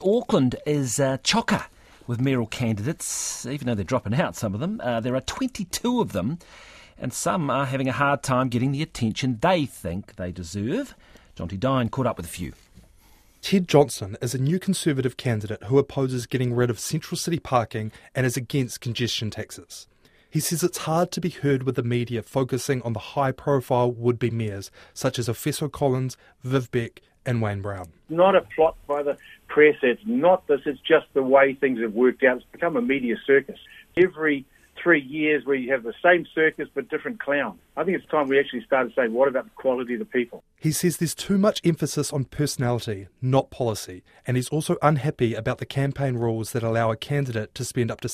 Auckland is chocker with mayoral candidates, even though they're dropping out, some of them. There are 22 of them, and some are having a hard time getting the attention they think they deserve. Jonty Dine caught up with a few. Ted Johnson is a new Conservative candidate who opposes getting rid of central city parking and is against congestion taxes. He says it's hard to be heard with the media focusing on the high-profile would-be mayors, such as Efeso Collins, Viv Beck and Wayne Brown. Not a plot by the press, it's not this, it's just the way things have worked out. It's become a media circus. Every 3 years where you have the same circus but different clowns. I think it's time we actually started saying, what about the quality of the people? He says there's too much emphasis on personality, not policy, and he's also unhappy about the campaign rules that allow a candidate to spend up to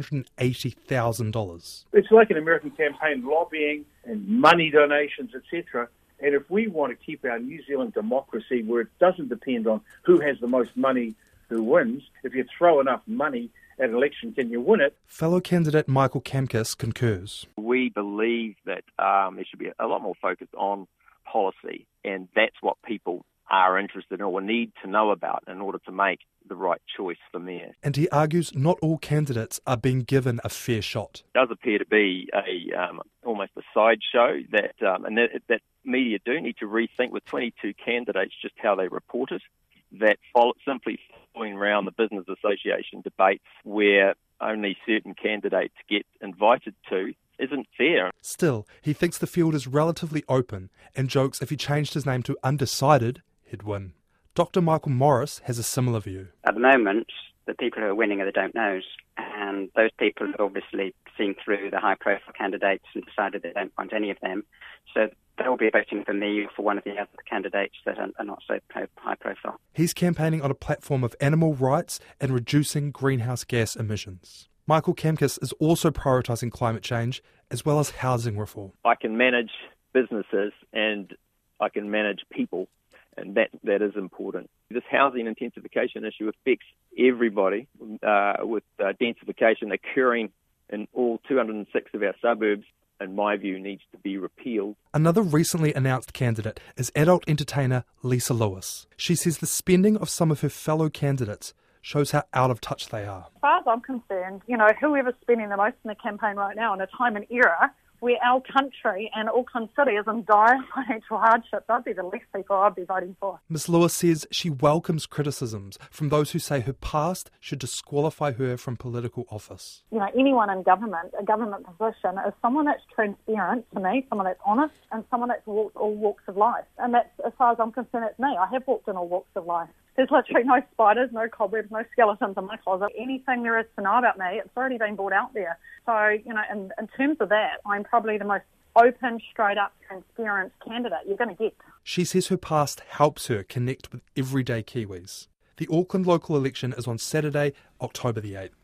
$680,000. It's like an American campaign, lobbying and money donations, etc. And if we want to keep our New Zealand democracy where it doesn't depend on who has the most money, who wins, if you throw enough money at an election, can you win it? Fellow candidate Michael Kamkis concurs. We believe that there should be a lot more focus on policy, and that's what people are interested in or need to know about in order to make the right choice for mayor. And he argues not all candidates are being given a fair shot. It does appear to be almost a sideshow that media do need to rethink with 22 candidates just how they report it. That simply following around the Business Association debates where only certain candidates get invited to isn't fair. Still, he thinks the field is relatively open and jokes if he changed his name to Undecided, he'd win. Dr. Michael Morris has a similar view. At the moment, the people who are winning are the don't-knows, and those people have obviously seen through the high-profile candidates and decided they don't want any of them. So they'll be voting for me or for one of the other candidates that are not so high-profile. He's campaigning on a platform of animal rights and reducing greenhouse gas emissions. Michael Kamkis is also prioritising climate change as well as housing reform. I can manage businesses and I can manage people, and that is important. This housing intensification issue affects everybody, with densification occurring in all 206 of our suburbs. In my view, needs to be repealed. Another recently announced candidate is adult entertainer Lisa Lewis. She says the spending of some of her fellow candidates shows how out of touch they are. As far as I'm concerned, whoever's spending the most in the campaign right now in a time and era where our country and Auckland City is in dire financial hardship, that'd be the least people I'd be voting for. Ms Lewis says she welcomes criticisms from those who say her past should disqualify her from political office. Anyone in government, a government position, is someone that's transparent to me, someone that's honest, and someone that's walked all walks of life. And that's, as far as I'm concerned, it's me. I have walked in all walks of life. There's literally no spiders, no cobwebs, no skeletons in my closet. Anything there is to know about me, it's already been brought out there. So, in terms of that, I'm probably the most open, straight-up, transparent candidate you're going to get. She says her past helps her connect with everyday Kiwis. The Auckland local election is on Saturday, October the 8th.